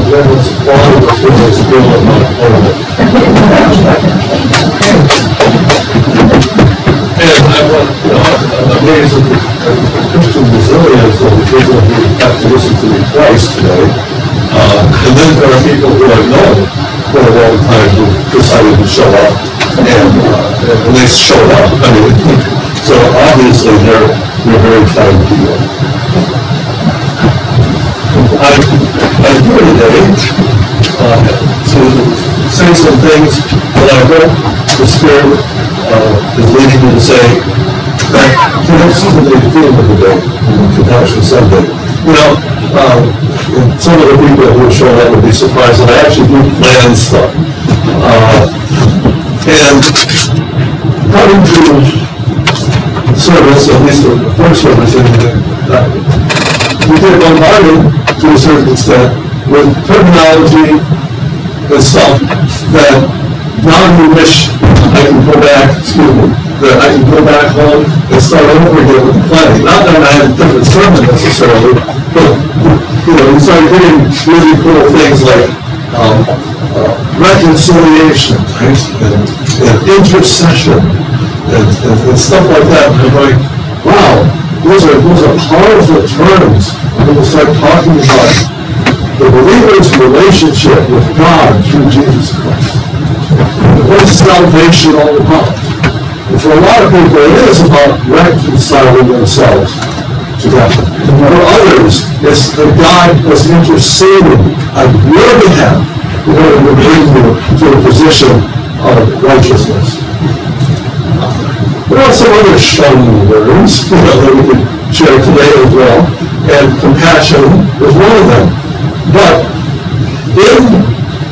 then it's all of us in this bill of my opponent. And I want, I'm amazed at the Christian resilience of the people who have to listen to me twice today. And then there are people who I've known for a long time who decided to show up. And they showed up. I mean, so obviously they're very kind people. I'm here today to say some things that I hope the Spirit is leading me to say that perhaps somebody feel of the day, Compassion Sunday. Some of the people who are showing up would be surprised that I actually do plan stuff. And coming to service, at least the first service, we get bombarded to a certain extent with terminology and stuff that now you wish I can go back, that I can go back home and start over again with the planning. Not that I have a different sermon necessarily, but you start getting really cool things like reconciliation, right? and intercession, and stuff like that. And I'm like, wow, those are powerful terms. When we start talking about the believer's relationship with God through Jesus Christ. What is salvation all about? And for a lot of people, it is about reconciling themselves to God. For others, it's that God was interceding on your behalf in order to bring you to a position of righteousness. There are some other shiny words that we can share today as well, and compassion is one of them. But in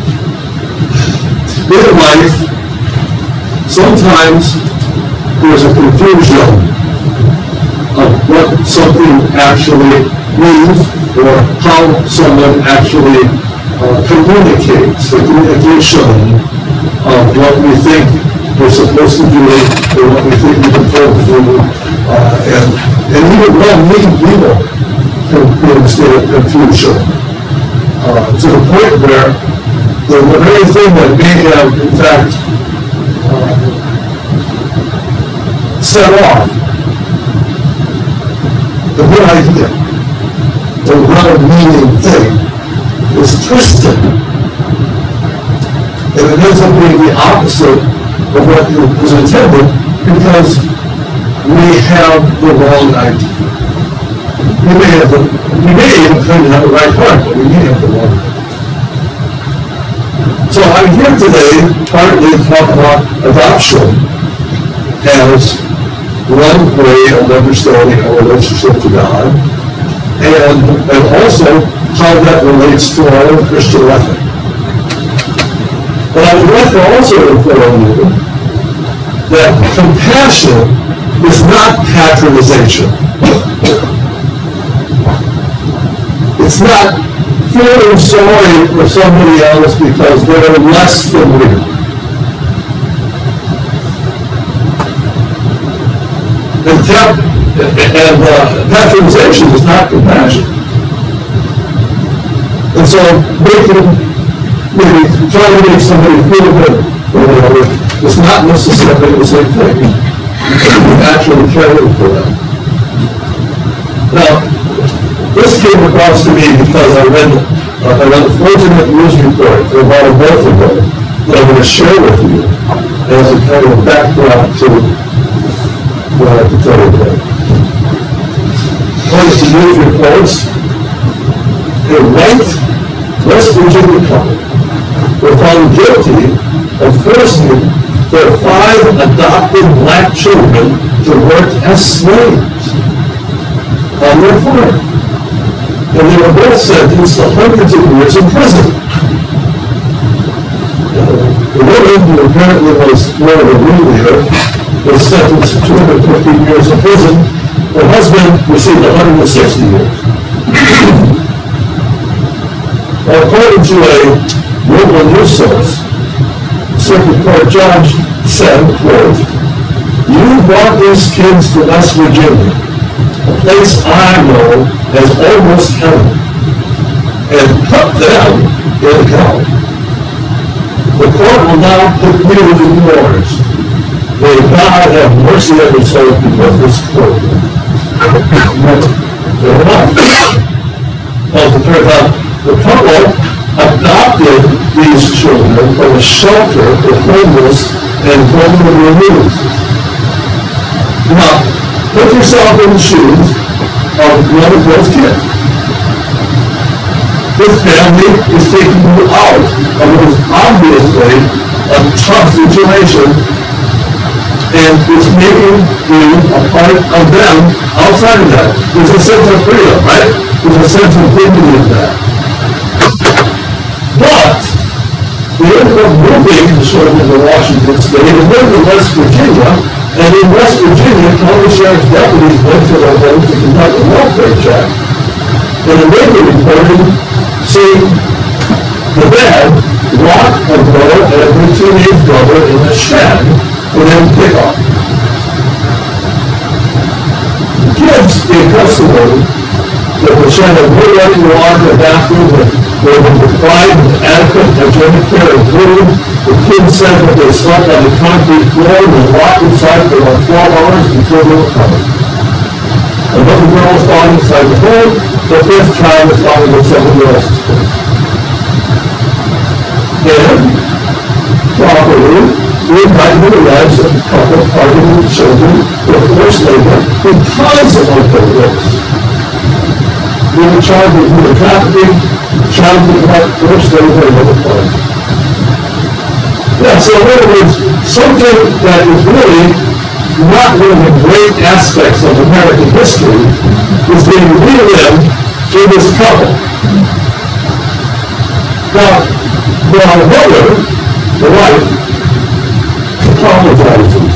life, sometimes there's a confusion of what something actually means or how someone actually communicates, the communication of what we think we're supposed to do or what we think we're told to do. And even well-meaning people can be in a state of confusion to the point where the very thing that may have, in fact, set off the good idea, the well-meaning thing, is twisted. And it ends up being the opposite of what was intended because we have the wrong idea. We may even claim to have the right heart, but we may have the wrong idea. So I'm here today partly to talk about adoption as one way of understanding our relationship to God, and also how that relates to our own Christian ethic. But I would like to also inform you that compassion is not patronization. It's not feeling sorry for somebody else because they're less than we. And patronization is not compassion. And so maybe trying to make somebody feel good or whatever is not necessarily the same thing. You actually caring for them. Now, this came across to me because I read an unfortunate news report about a month ago that I'm going to share with you as a kind of backdrop to what I have to tell you today. According to news reports, a white West Virginia couple were found guilty of forcing their 5 adopted black children to work as slaves on their farm. And they were both sentenced to hundreds of years in prison. The woman, who apparently was more of a ringleader, was sentenced to 250 years in prison. Her husband received 160 years. According to a local news source, the circuit court judge said, quote, "You brought these kids to West Virginia, a place I know as almost heaven, and put them in hell. The court will now put you in yours. May God have mercy on your soul because this court. Fair enough. Well, it turns out the couple adopted these children from a shelter for homeless and formerly removed. Now, put yourself in the shoes of one of those kids. This family is taking you out of what is obviously a tough situation, and it's making you a part of them outside of that. There's a sense of freedom, right? There's a sense of dignity in that. But they ended up moving the children to Washington State and then to West Virginia. And in West Virginia, county sheriff's deputies went to their home to conduct a welfare check. And the neighbor reported seeing the dad lock a girl and her teenage brother in a shed for them to pick up. The kids gave testimony that the shed had no running water, a bathroom, that they were deprived of adequate hygienic care and food. The kids said that they slept on the concrete floor and were locked inside for about 12 hours before they were covered. Another girl was found inside the home. The fifth child was found in somebody else's place. And, properly, we indictment alleged that the couple targeted the children for forced labor because of their race. They were charged with human trafficking, child neglect, forced labor, and other crimes. Yeah, so in other words, something that is really not one of the great aspects of American history is being relived through this couple. Now, the mother, the wife, apologizes.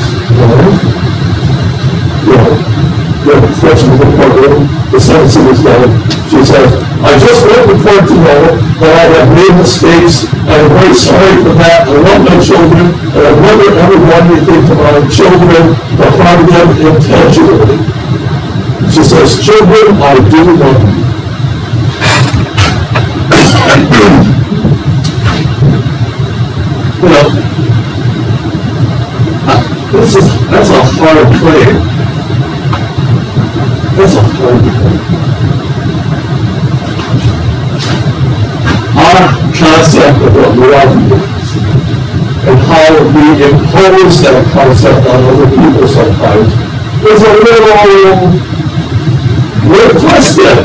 Unfortunately, the sentencing is done. She says, I just want the court to know that I have made mistakes. I am very sorry for that. I love my children, and I never ever want anything to my children or harm them intentionally. She says, children, I do love you. That's a hard claim. That's a hard claim. Our concept of what love is and how we impose that concept on other people sometimes is a little twisted.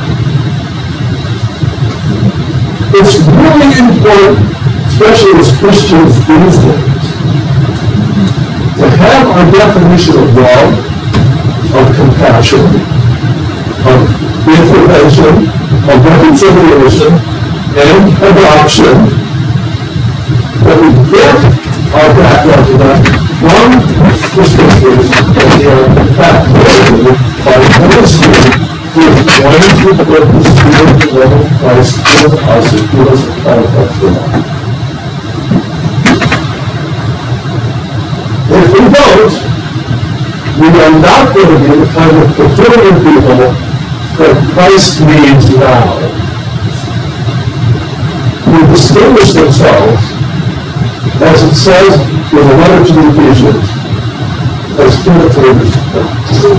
It's really important, especially as Christians these days, to have our definition of love, of compassion, of intervention, of reconciliation, and adoption, that we get our background to that from the scriptures and they are in fact motivated by the ministry who is wanting to put the Spirit of love of Christ in us and give us a contact for that. If we don't, we are not going to be the kind of fulfilling people that Christ needs now. Who distinguish themselves, as it says in the letter to the Ephesians, as imitators of Christ.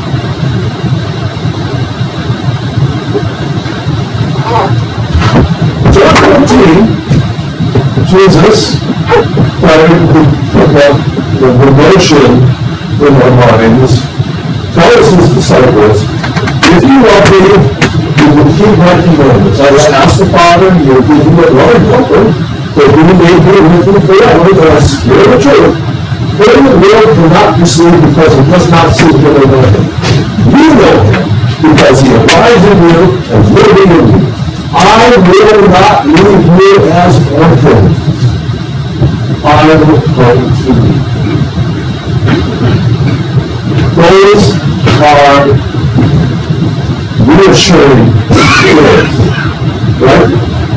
John 14, Jesus, trying to pick up the notion in our minds, tells his disciples, if you love me, you will keep my commandments. I will ask the Father, and he will give you a loving helper, that he may be with you forever, the Spirit of truth. For the world cannot receive because it does not see him or know him. You know him, because he abides in you and living in you. I will not leave you as orphans. I will come to you. Those are reassuring words, right?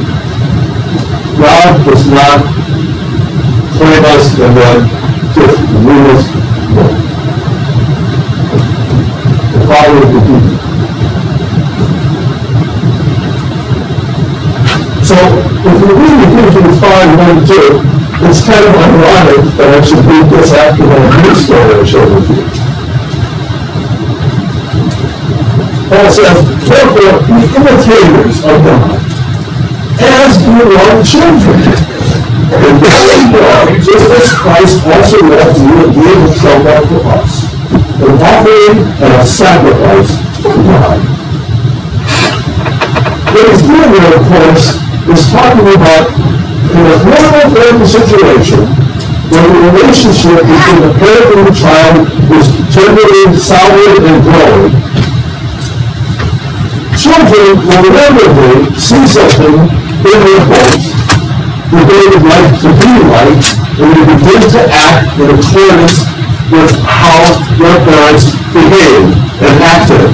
God does not claim us and then just leave us alone. The Father will do. So if you read Ephesians 5:1-2, it's kind of ironic that I should read this after the new story I showed with you. Paul says, therefore, be imitators of God, as beloved children. And just as Christ also loved you and gave himself up for us, an offering and a sacrifice for God. What he's doing here, of course, is talking about in a normal family situation where the relationship between the parent and the child is generally solid and growing. Children will inevitably see something in their homes that they would like to be like, and they begin to act in accordance with how their parents behave and acted.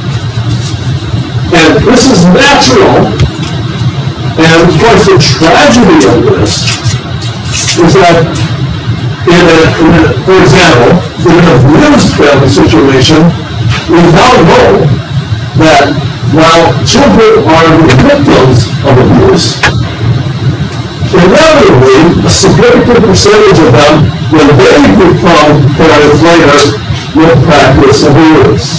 And this is natural. And of course, the tragedy of this is that, for example, in an abused family situation, we now know that while children are the victims of abuse, inevitably, a significant percentage of them, when they become parents later, will practice abuse.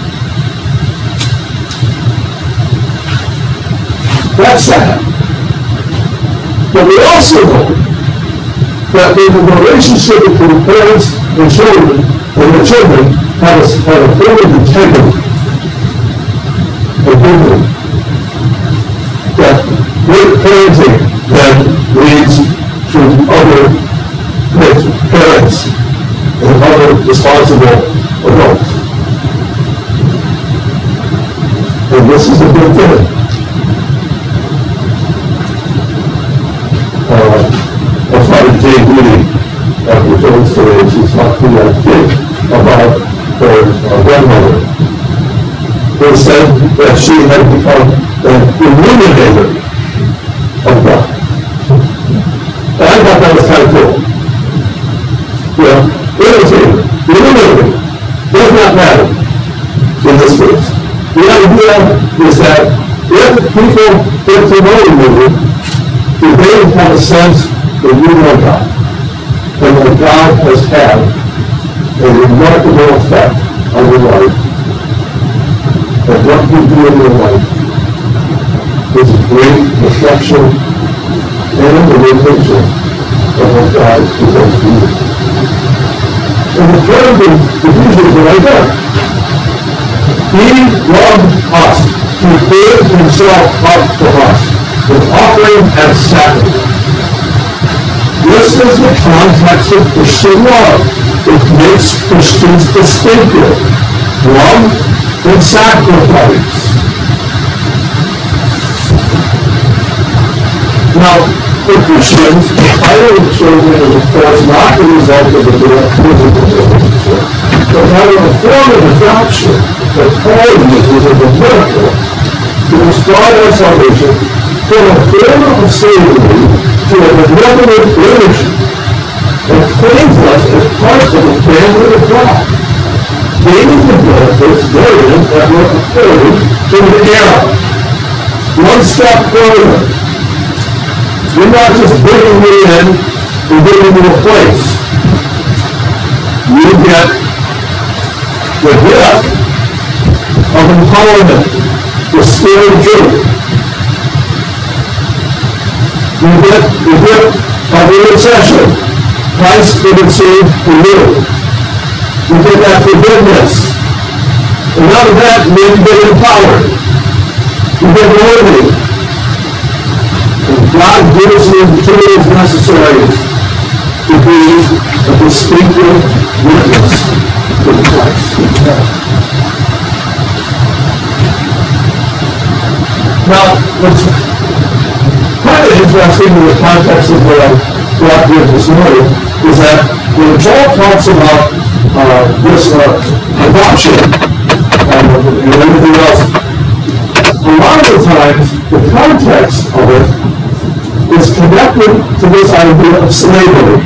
That's sad. But we also know that when the relationship between parents and the children have a form of integrity, that good parenting then leads to other parents and other responsible adults. And this is a good thing. I started Jay Goody after Phyllis today. She's talking, I think, about her grandmother. They said that she had become an illuminator of God. And I thought that was kind of cool. Illuminator, illuminator, does not matter in this case. The idea is that if people get to know you, they have a sense that you know God, and that God has had a remarkable effect on your life, and what you do in your life is a great reflection and a imitation of what God has done for you. And the term of Ephesians are right there. He loved us. He gave himself up for us, with offering and sacrifice. This is the context of Christian love. It makes Christians distinctive. Love and sacrifice. Now, for Christians, hiring children is of course not the result of a direct physical relationship, but rather a form of adoption that Paul uses as a miracle to describe our salvation from a form of slavery to a benevolent religion that claims us as part of the family of God, gaining the benefits therein that were afforded to the era. One step further. You're not just bringing me in and bringing me a place. You get the gift of empowerment, the spirit of truth. You get the gift of intercession. Christ intercede for you. You get that forgiveness. And out of that, you get empowered. You get worthy. God gives you the tools necessary to be a distinctive witness to Christ. Now, what's kind of interesting in the context of what I brought here this morning is that when Paul talks about this adoption and everything else, a lot of the times the context of it is connected to this idea of slavery.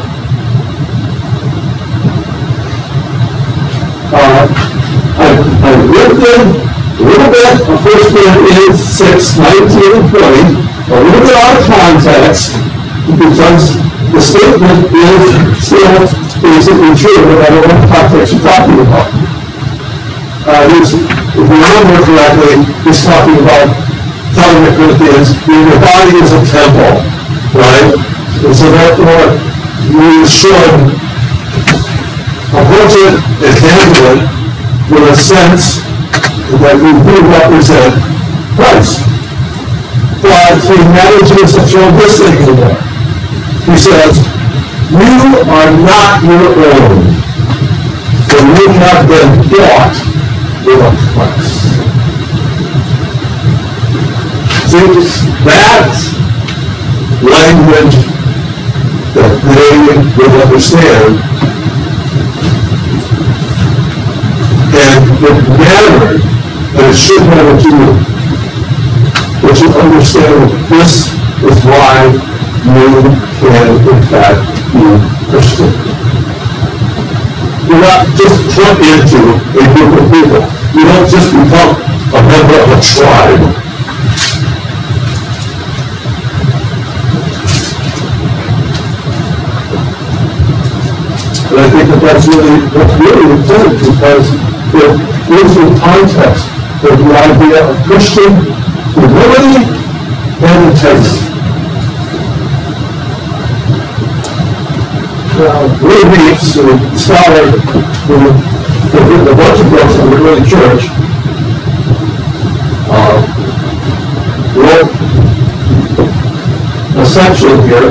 I lifted a little bit of 1 Corinthians 6, 19 and 20, a little bit out of context, because the statement is still basically true, no matter what context you're talking about. If we remember correctly, he's talking about telling the Corinthians, your body is a temple, right? And so therefore, we should approach it and handle it with a sense that we do represent Christ. But he manages to throw this thing in there. He says, you are not your own, for you have been bought with a price. See, that language that they would understand, and the manner that it should have to do, that you understand that this is why you can, in fact, be Christian. You're not just put into a group of people. You don't just become a member of a tribe. And I think that that's really important, because it gives you context for the idea of Christian humility and integrity. Willie Reeves, a scholar who has written a bunch of books on the early church, wrote a section here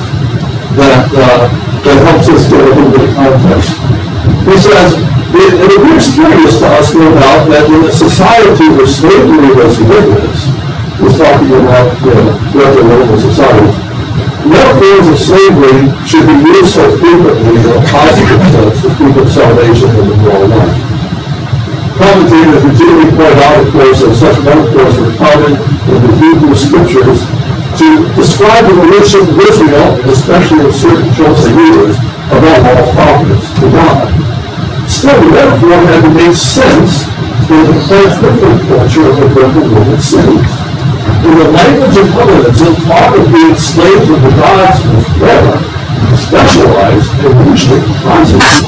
that helps us get a little bit of context. He says, it appears curious to us, no doubt, that in a society where slavery was ubiquitous, he's talking about Greco-Roman society, no forms of slavery should be used so frequently in a positive sense to speak of salvation in the moral life. Commentators routinely point out, of course, that such metaphors were common in the Hebrew scriptures to describe the relation of Israel, especially of certain chosen leaders, above all prophets to God. Still, the metaphor had to make sense in the quite different culture of the Greco-Roman cities. In the language of Hellenism, talk of being slaves of the gods was rare, specialized, and usually positive.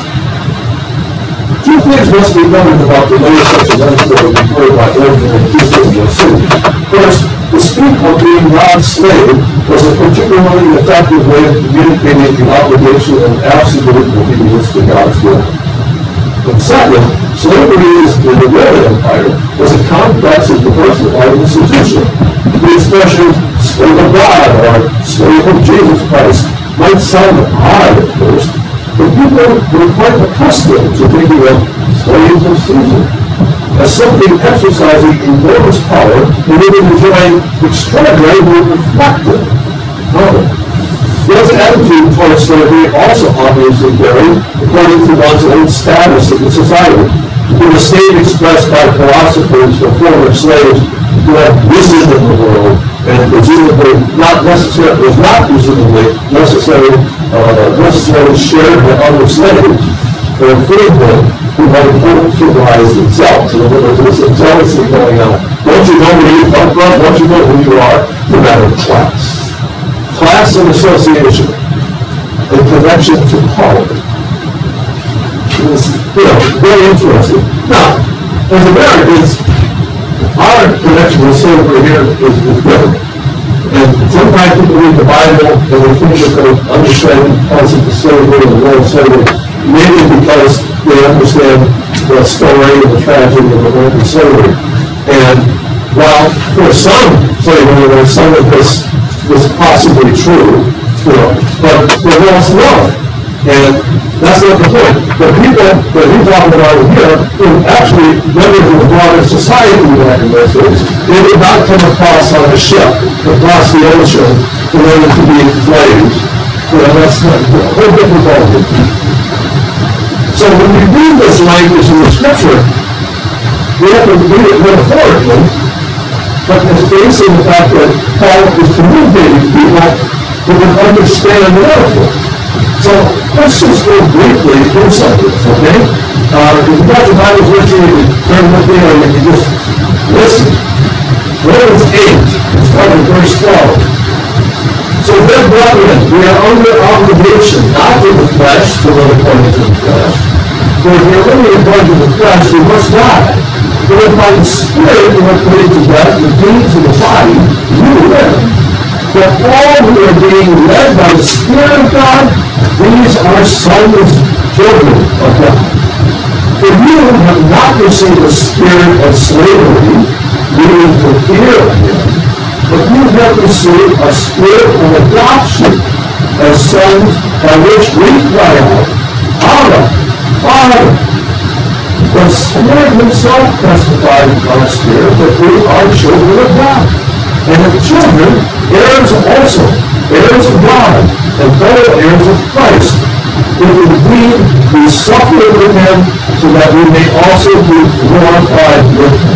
Two things must be noted about the way such a metaphor employed by ordinary people in the city. First, to speak of being God's slave was a particularly effective way of communicating the obligation of absolute obedience to God's will. And second, slavery in the Roman Empire was a complex and diversified institution. The expression slave of God or slave of Jesus Christ might sound odd at first, but people were quite accustomed to thinking of slaves of Caesar as something exercising enormous power and even enjoying extraordinary and reflective power. One's attitude towards slavery also obviously varied according to one's own status in the society. In the state expressed by philosophers or former slaves who had risen in the world and presumably was not necessarily shared by other slaves, or freedmen who had civilized themselves. In other words, there's a jealousy going on. Don't you know where you come from? Don't you know who you are? No matter class. Class and association, and connection to power. It's, very interesting. Now, as Americans, our connection with slavery here is different. And sometimes people read the Bible and they think that they understand the concept of slavery and the role of slavery, maybe because they understand the story and the tragedy of American slavery. And while for some slavery, there's some of this was possibly true, but for most not. And that's not the point. The people that he's talking about here were actually members of the broader society back in those days. They did not come across on a ship across the ocean in order to be enslaved. That's not a whole different ballgame. So when we read this language in the scripture, we have to read it metaphorically, but it's based on the fact that Paul is communicating to people who can understand the metaphor. So let's just go briefly through some of this, okay? If you got your Bibles with you, you can turn with me, or you can just listen. Romans 8 is start in verse 12. So then, brethren, we are under obligation, not to the flesh, to live according to the flesh. For if we are living according to the flesh, we must die. But if by the Spirit we are put to death, the deeds of the body, we will live. For all who are being led by the Spirit of God, these are sons and children of God. For you have not received the spirit of slavery, leading to fear of him, but you have received a spirit of adoption as sons, by which we cry out, Abba, Father. The Spirit himself testifies in our spirit that we are children of God. And if children, heirs also, heirs of God, and fellow heirs of Christ, if indeed we suffer with him, so that we may also be glorified with him.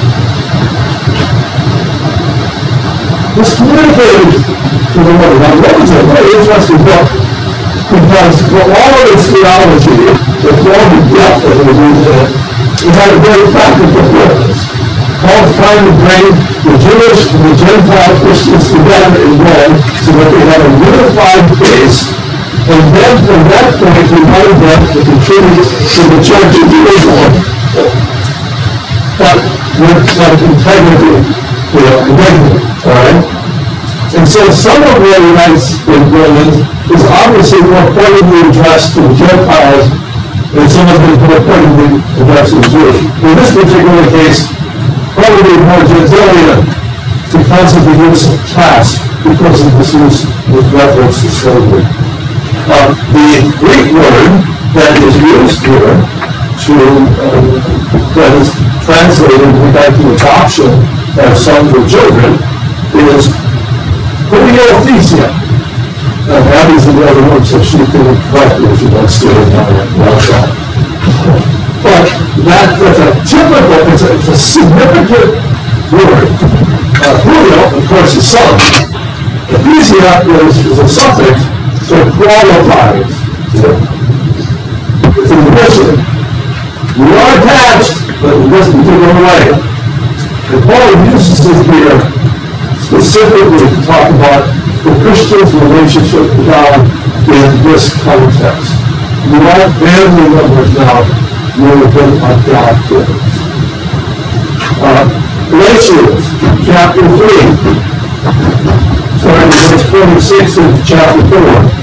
It's communicated to the Lord. Now, Romans is a very interesting book, because for all of its theology, for all the depth that it was in it, it had a very practical purpose. Paul trying to bring the Jewish and the Gentile Christians together in Rome so that they had a unified base, and then from that point he wanted them to contribute to the church of Jerusalem, but with some integrity, regular, all right? And so some of what he writes in Romans is obviously more pointedly addressed to the Gentiles, and some of it is more pointedly addressed to the Jews. In this particular case, probably more Gentilian because of the use of class, because of this use with reference to slavery. The Greek word that is used here that is translated in regard to adoption of sons or children is Homothesia. That is the other word, so she can correct me if she wants to. But that's a typical, it's a significant word. Julio, of course, is son. Ecclesia is a suffix, so it qualifies. It's an addition. We are attached, but in this particular way. And Paul uses it here specifically to talk about the Christian's relationship with God in this context. You are family members now. You have been adopted. Galatians chapter 3. Starting in verse 26 of chapter 4.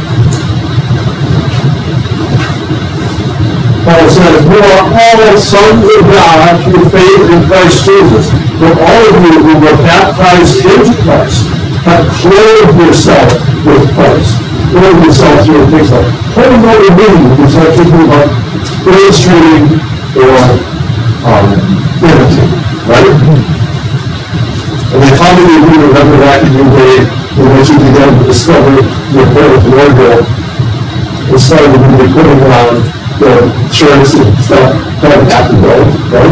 Paul says, "You are all sons of God through faith in Christ Jesus. For all of you who were baptized into Christ have clothed yourself with Christ." Clothed yourself here in things like, what do you mean when you start thinking about illustrating or imitating, right? And then how many of you remember back in your day in which you began to discover your birth wardrobe and started to be putting on the shirts and stuff kind of have to go, right?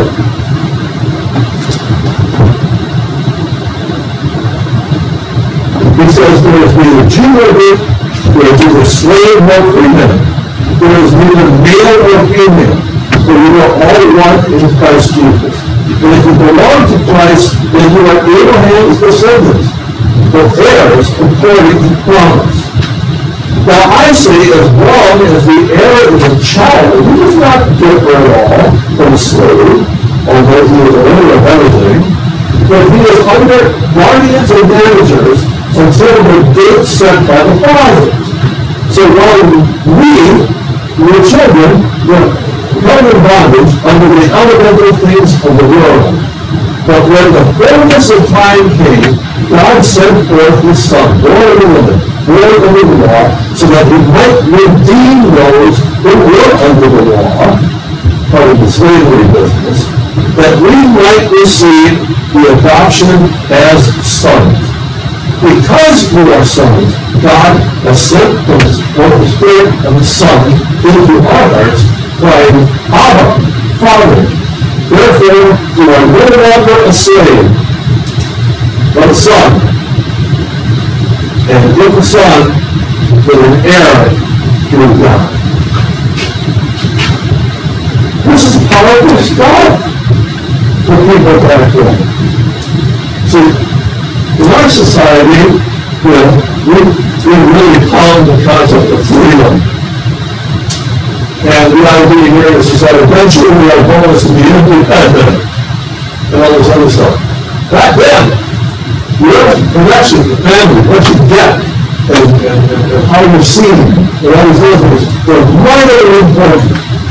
He says there is neither Jew nor Greek, there is neither slave nor free man, there is neither male nor female, for you are all one in Christ Jesus. And if you belong to Christ, then you are Abraham's descendants, the heirs according to promise. Now I say, as long as the heir is a child, he does not differ at all from a slave, although he is owner of everything, but he is under guardians and managers until the date set by the Father. So while we, your children, were held in bondage under the elemental things of the world. But when the fullness of time came, God sent forth his Son, born of a woman, born under the law, so that he might redeem those who were under the law, part of the slavery business, that we might receive the adoption as sons. Because we are sons, God has sent forth the Spirit of the Son into our hearts, crying, Abba, Father. Therefore, you are no longer a slave, but a son. And if a son, then an heir through God. This is powerful stuff for people back then. See, In our society, we really pound the concept of freedom. And the idea here is that eventually we are going to be independent and all this other stuff. Back then, your connection to family, what you get, and how you're seen, and all these other things, were vitally important.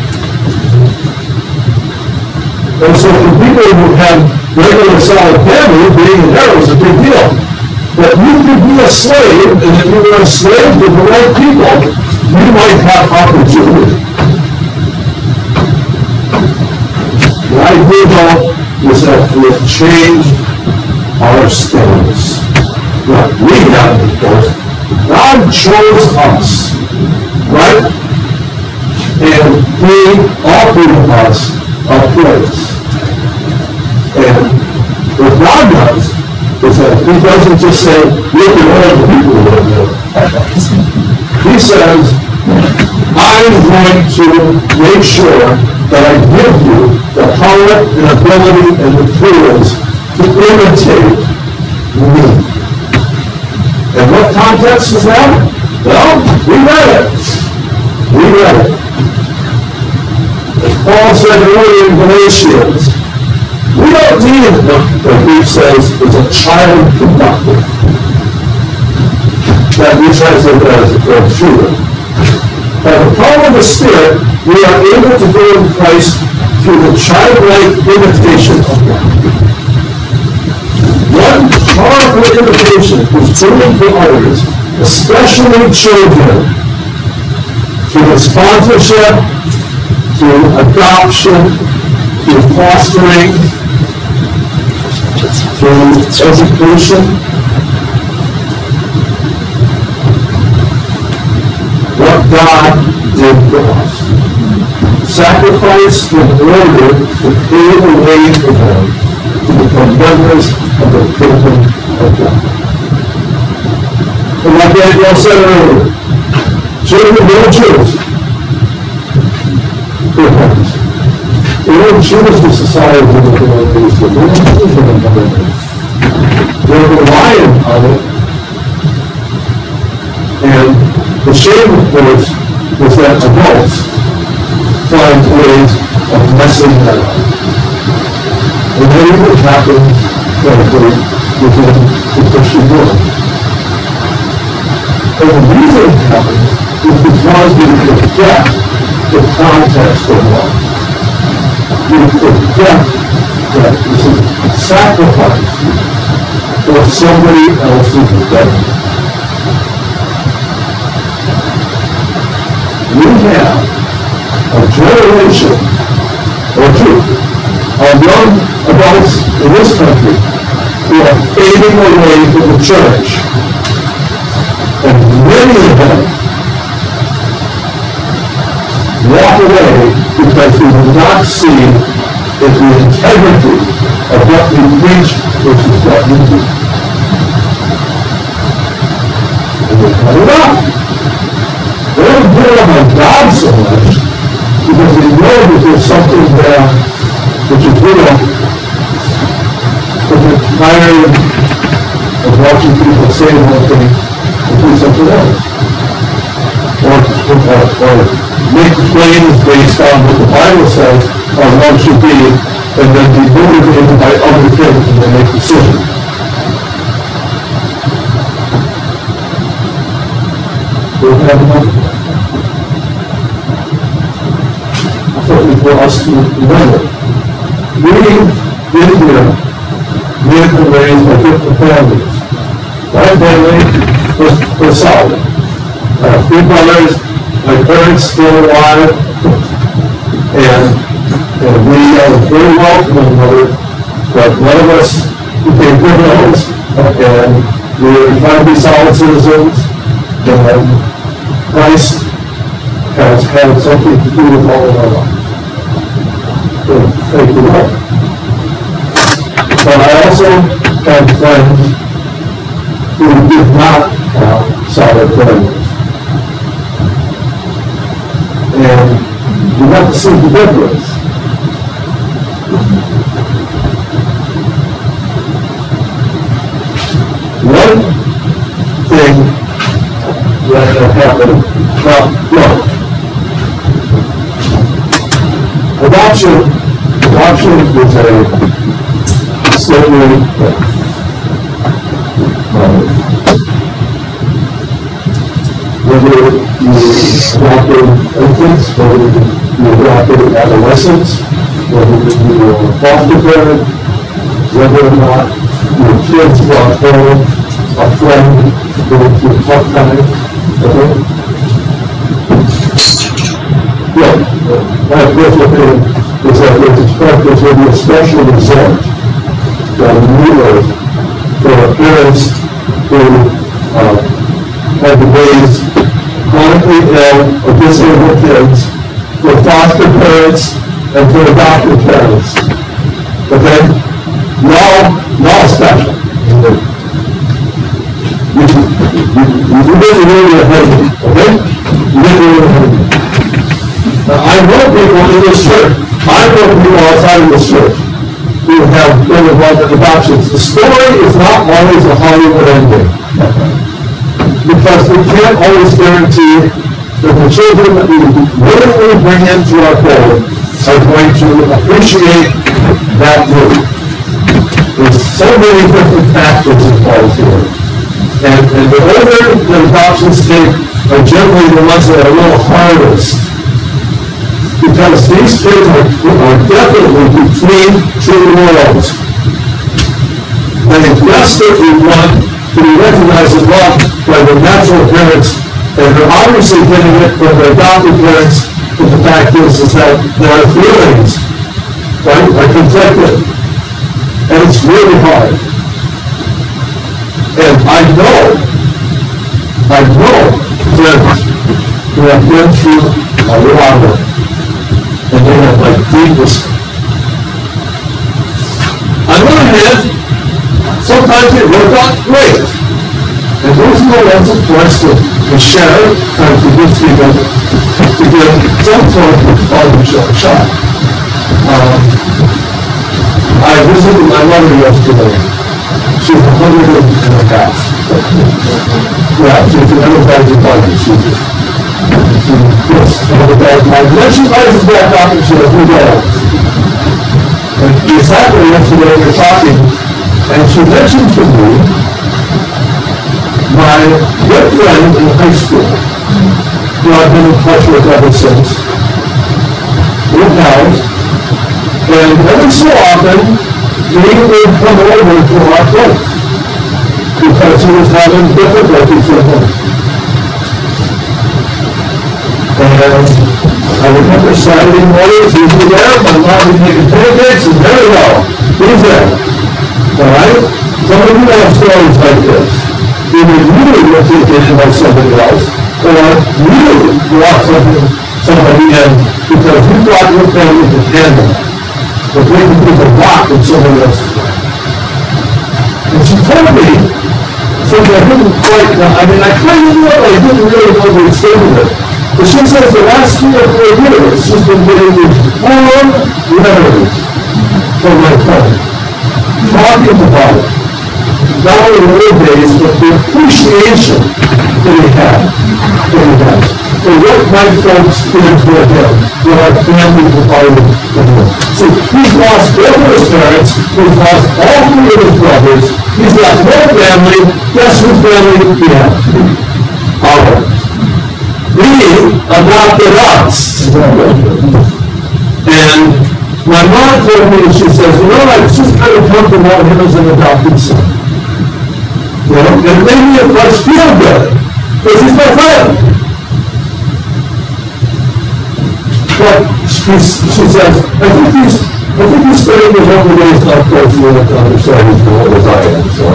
And so for people who had regular solid family, being inherited was a big deal. But you could be a slave, and if you were a slave to the right people, you might have opportunity. The idea, though, is that we have changed our status. What we have, of course, God chose us, right? And He offered us a place. And what God does is that He doesn't just say, look at all the people who live there. He says, I'm going to make sure that I give you the power and ability and the tools to imitate me. And what context is that? Well, we read it. We read it. As Paul said earlier in Galatians, we don't need what he says is a child conductor. That we translate that as a shooter. By the power of the Spirit, we are able to go in Christ through the childlike imitation of God. One powerful imitation is doing for others, especially children, through sponsorship, through adoption, through fostering, through education. What God did for us. Sacrifice in order to pave the way for them to become members of the kingdom of God. And like Daniel said earlier, children don't choose. Their parents. They don't choose the society that they want to live in. They don't choose the environment. They're relying on it. And the shame, of course, is that adults find ways of messing that up. And then it happens, frankly, within the Christian world. And the reason it happens is because we forget the context of life. We forget that this is sacrifice for somebody else's betterment. We have a generation or two of young adults in this country who are fading away from the church. And many of them walk away because we do not see that the integrity of what we preach versus what we do. And they cut it off. They don't put it on God so much because they know that there's something there which is real, but they're tired of watching people say one thing and do something else. Or make claims based on what the Bible says on what should be, and then be motivated by other things when they make decisions. We'll have enough of that. Something for us to remember. We've been here, we've been raised by different families. My family was solid. I have three brothers, my parents still alive, and we are very well to one another, but one of us became criminals, and we were trying to be solid citizens, and Christ has had something to do with all of our lives. So, thank you, Lord. But I also have friends who did not have solid families. And you have to see the difference. that happened. Look, adoption is a slavery thing. Whether you adopted infants, whether you adopted adolescents, whether you were a foster parent, whether or not your kids brought home a friend going through a tough time, okay? Look, my personal opinion is that there's going to be a special result that we for parents who have to raise chronically ill or disabled kids, for foster parents, and for adopted parents. Okay? Y'all special. You really ahead of me, okay? You really ahead of me. Now, I know people in this church. I know people outside of this church who have been involved in adoptions. The story is not always a Hollywood ending. Because we can't always guarantee that the children that we willingly bring into our fold are going to appreciate that group. There's so many different factors involved here. And the older the adoptions take are generally the ones that are a little hardest. Because these kids are definitely between two worlds. And they desperately want to be recognized as loved by their natural parents, and they're obviously getting it from their adopted parents, but the fact is that their feelings, right, are conflicted. And it's really hard. And I know friends who have been through a lot of it, and they have like deep respect. On the other hand, sometimes it worked out great. And those are the ones, of course, to share, kind of convince people to give some sort of partnership shot. I visited my mother yesterday. She's 100 and a half. Yeah, she's never had a party. She's never had a party. Then she rises back up and she says, "Who knows?" And exactly yesterday we were talking, and she mentioned to me my good friend in high school, who I've been in touch with ever since, with house, and every so often, he would come over to our place, because he was having difficulties at home. And I remember Saturday mornings, he'd be there, my mom would be making pancakes, and there we go, he's there. All right? Some of you have stories like this. Either you were thinking about somebody else, or you brought somebody in because you thought your family could handle it. But they could put a rock in somebody else's life. And she told me something I didn't quite know. I mean, I kind of knew it, I didn't really know the extent of it. But she says the last 3 or 4 years, she's been getting these warm letters from my friend, talking about it. Not only the old days, but the appreciation that he had. So what my folks did for him, what our family provided for him. So he's lost both of his parents, he's lost all 3 of his brothers, he's got no family. Guess whose family he has? Ours. He adopted us. And my mom told me, she says, I just kind of come to know him as an adopted son. And it made me at first feel good, because he's my friend. But she says, I think he's spending his older days not quite fluent to understand as well as I am. So,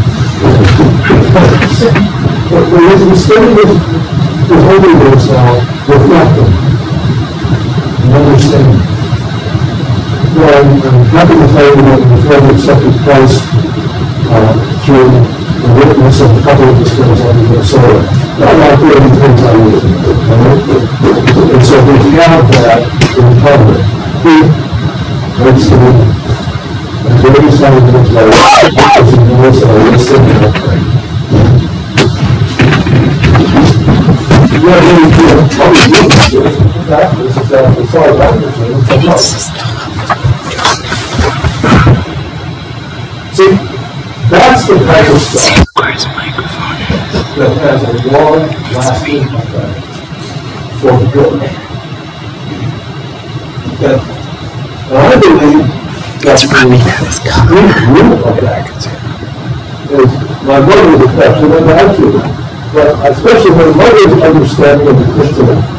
but he's spending his older days now reflecting and understanding. Well, I'm happy to tell you that the Father accepted Christ through the witness of a couple of his friends out in Minnesota. Not like the things I would do. And so we have that in public. He makes the and very started to his life because he knows that I listen and I pray. Yeah, probably see, that's the type of stuff that has a long lasting effect for the good. And I believe that the root of that is my mother's affection and attitude, but especially my mother's understanding of the Christian life.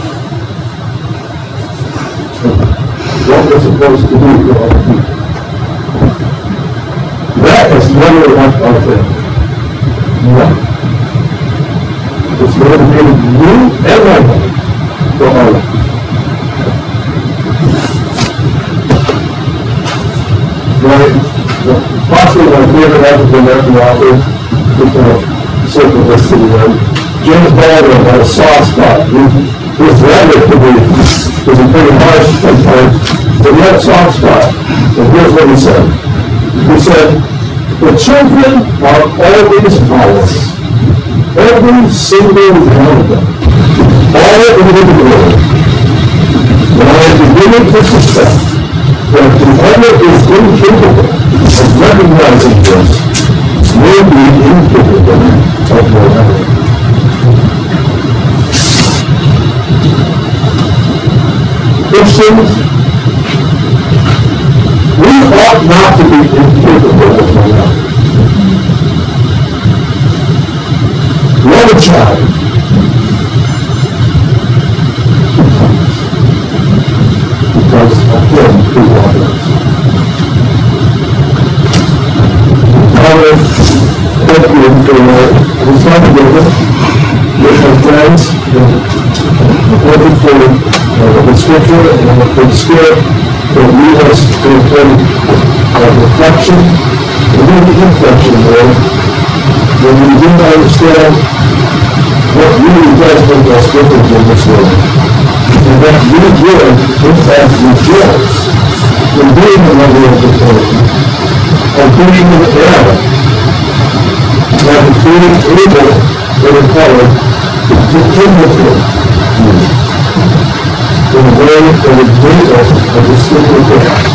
What we're supposed to do for other people. That has never left our family. No. It's motivated you and my mother for our life. Possibly my favorite African-American author, circle this to the end, James Baldwin had a soft spot. His rhetoric could be pretty harsh sometimes, but he had a soft spot. And here's what he said. He said, the children are always ours. Every single one of them. All individually. And I am beginning to suspect that whoever is incapable of recognizing this may be incapable of morality. Christians, we ought not to be incapable of morality. Love a child. Because of him who loved us. Father, thank you for this time together with my friends and looking for the scripture and the spirit that lead us to a point of reflection and even inflection, Lord, when we begin to understand what really does make us different in this world. And that we will, in fact, rejoice in being a member of the community, of being an heir, and being able and empowered to communicate in a way that would make us a distinctive difference.